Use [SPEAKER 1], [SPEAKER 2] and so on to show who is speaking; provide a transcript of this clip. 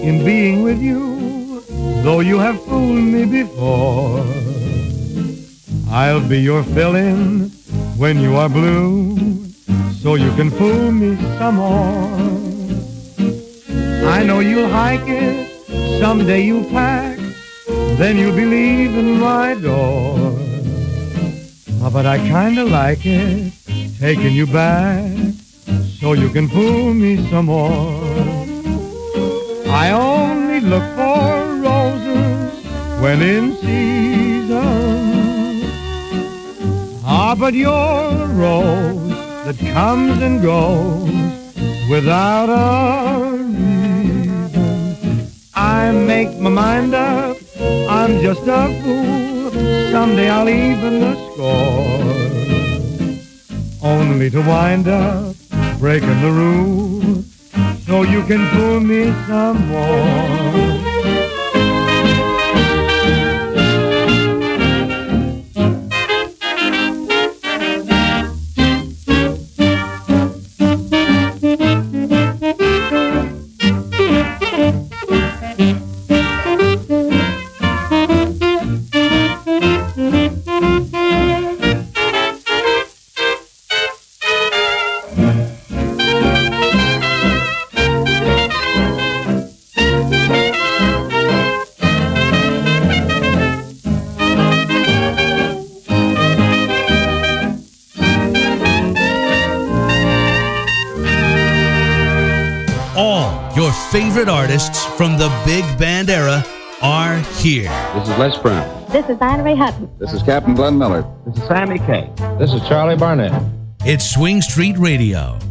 [SPEAKER 1] in being with you, though you have fooled me before. I'll be your fill-in when you are blue, so you can fool me some more. I know you'll hike it, someday you'll pack, then you'll be leaving my door. But I kinda like it, taking you back, so you can fool me some more. I only look for roses when in season. But you're a rose that comes and goes without a reason. I make my mind up, I'm just a fool. Someday I'll even the score, only to wind up breaking the rules, so you can fool me some more.
[SPEAKER 2] Favorite artists from the big band era are here.
[SPEAKER 3] This is Les Brown.
[SPEAKER 4] This is Anne Ray Hutton.
[SPEAKER 3] This is Captain Glenn Miller.
[SPEAKER 5] This is Sammy Kaye.
[SPEAKER 6] This is Charlie Barnett.
[SPEAKER 2] It's Swing Street Radio.